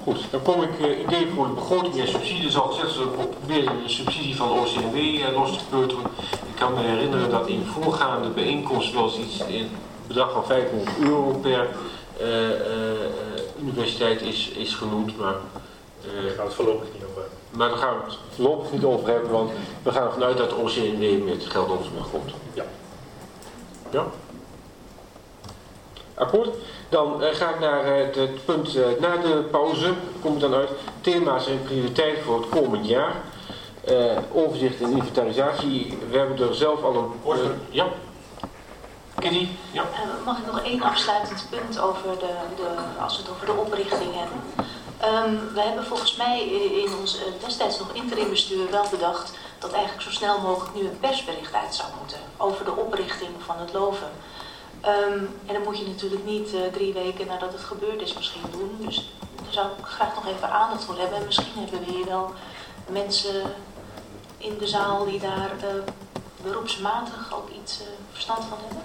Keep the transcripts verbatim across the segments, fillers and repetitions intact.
Goed, dan kom ik uh, idee voor de begroting en subsidie. Zal gezegd proberen de subsidie van O C M W uh, los te peuteren. Ik kan me herinneren dat in voorgaande bijeenkomsten wel eens iets in het bedrag van vijfhonderd euro per uh, uh, universiteit is, is genoemd. Maar uh, daar gaan we het voorlopig niet over hebben. Maar daar gaan we het voorlopig niet over hebben, want we gaan ervan uit dat de O C M W met geld op ons komt. Ja. Ja? Akkoord? Dan uh, ga ik naar uh, het punt uh, na de pauze. Kom ik dan uit. Thema's en prioriteiten voor het komend jaar. Uh, overzicht en inventarisatie. We hebben er zelf al een... Uh, ja? Kitty? Ja. Uh, mag ik nog één afsluitend punt over de, de, als we het over de oprichting hebben. Um, we hebben volgens mij in ons uh, destijds nog interimbestuur wel bedacht dat eigenlijk zo snel mogelijk nu een persbericht uit zou moeten over de oprichting van het LOVE. Um, en dan moet je natuurlijk niet uh, drie weken nadat het gebeurd is misschien doen. Dus daar zou ik graag nog even aandacht voor hebben. En misschien hebben we hier wel mensen in de zaal die daar uh, beroepsmatig ook iets uh, verstand van hebben.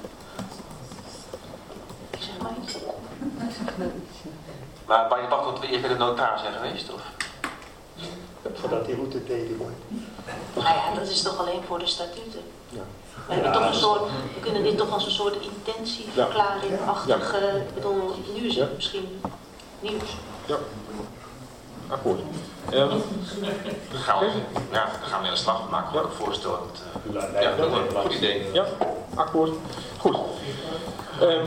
Ik zeg maar iets. Maar waar je dacht dat we eerst bij de notaris zijn geweest? Of? Voordat die route deden wordt. Nou ja, dat is toch alleen voor de statuten. Ja. We, hebben toch een soort, we kunnen dit toch als een soort intentieverklaring-achtig, ja. Ik bedoel, nu is het misschien nieuws. Ja, akkoord. Um, gaan we, ja, dan gaan we aan de slag. We maken gewoon een voorstel. Het, uh, ja, dat is een goed idee. Ja, akkoord. Goed. Um,